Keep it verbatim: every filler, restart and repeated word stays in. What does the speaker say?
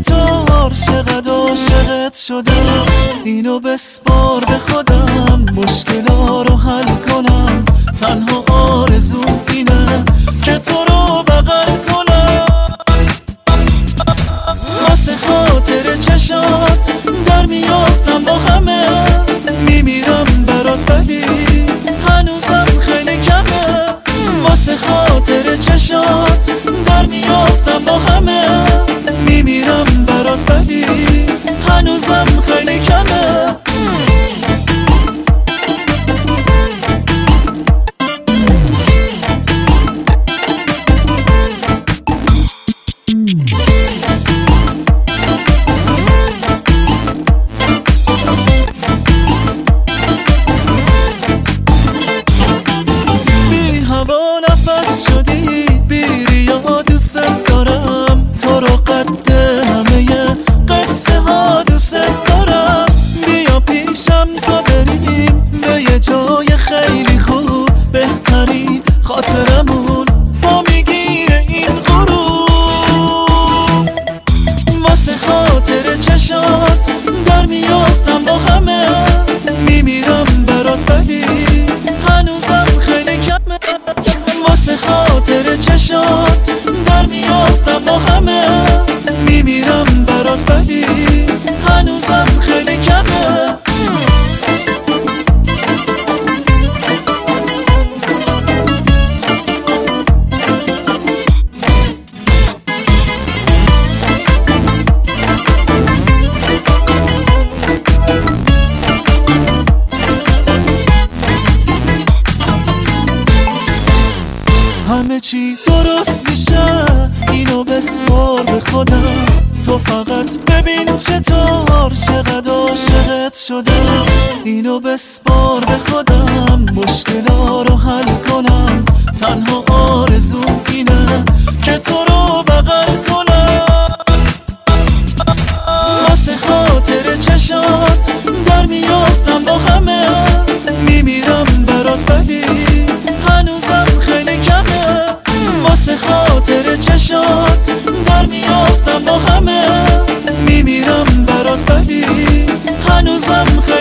چطور چقدر عاشقت شدم، اینو بسپار به خودم، مشکلا رو حل کنم. تنها آرزو اینه که تو رو بغل کنم. واسه خاطر چشات در میافتم با همه، میمیرم برات ولی هنوزم خیلی کمه. واسه خاطر چشات در میافتم با همه، میمیرم برات ولی هنوزم خیلی کمه. خاطرمون با میگیره این غروب. واسه خاطر چشات در میافتم با همه، میمیرم برات ولی هنوزم خیلی کمه. واسه خاطر چشات در میافتم با همه، میمیرم برات ولی هنوزم خیلی کمه. همه چی درست میشه، اینو بسپار به خودم. تو فقط ببین چطور چقدر عاشقت شدم، اینو بسپار به خودم، مشکلا رو حل کنم. تنها آرزو اینه که تو رو بغل کنم. واسه خاطر چشات در میافتم با همه، میمیرم برات ولی هنوزم خیلی کمه. واسه خاطر چشات در میافتم با همه، میمیرم برات ولی هنوزم خیلی